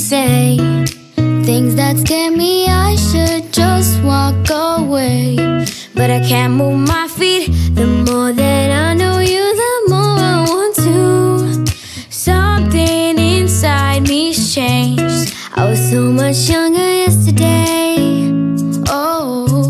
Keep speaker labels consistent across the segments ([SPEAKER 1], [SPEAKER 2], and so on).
[SPEAKER 1] say things that scare me. I should just walk away, but I can't move my feet. The more that I know you, the more I want to. Something inside me's changed. I was so much younger yesterday. Oh,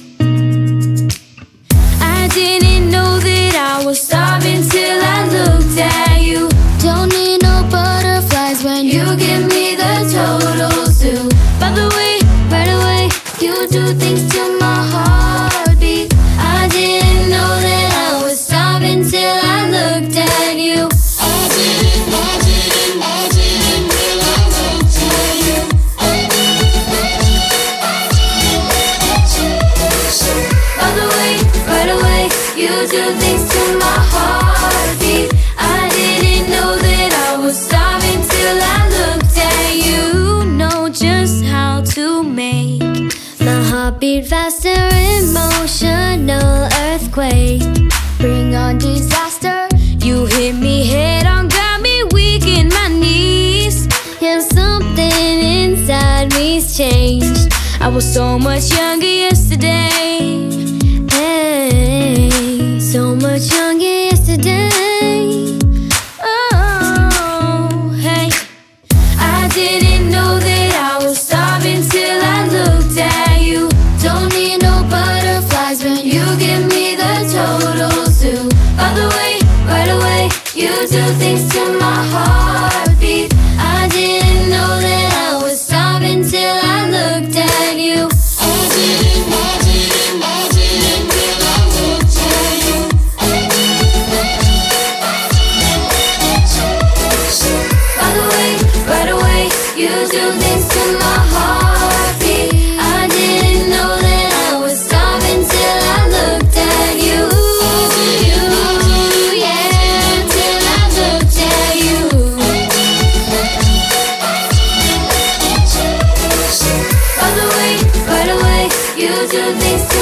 [SPEAKER 1] I didn't know that I was starving till I looked at you. Don't need no butterflies when you give me the total zoo. By the way, right away, you do things to my heartbeat. I didn't know that I was starving till I looked at you. I didn't till I looked at you. By the way, right away, you do things to my heartbeat. I didn't know that I was starving till I looked at you. Know just how to make my heartbeat faster. Emotional earthquake, bring on disaster. You hit me head on, got me weak in my knees. Yeah, something inside me's changed. I was so much younger yesterday. Hey, so much younger yesterday. Oh, hey, I didn't know that I was starving till I looked at you. Don't need no butterflies when you give me the total zoo. By the way, right away, you do things to my heartbeat. I didn't know that I was starving till I looked at you. I didn't till I looked at you. By the way, right away, you do things to my heartbeat. I didn't know that I was starving till I looked at you. Yeah, till I looked at you. By the way, right away, you do things to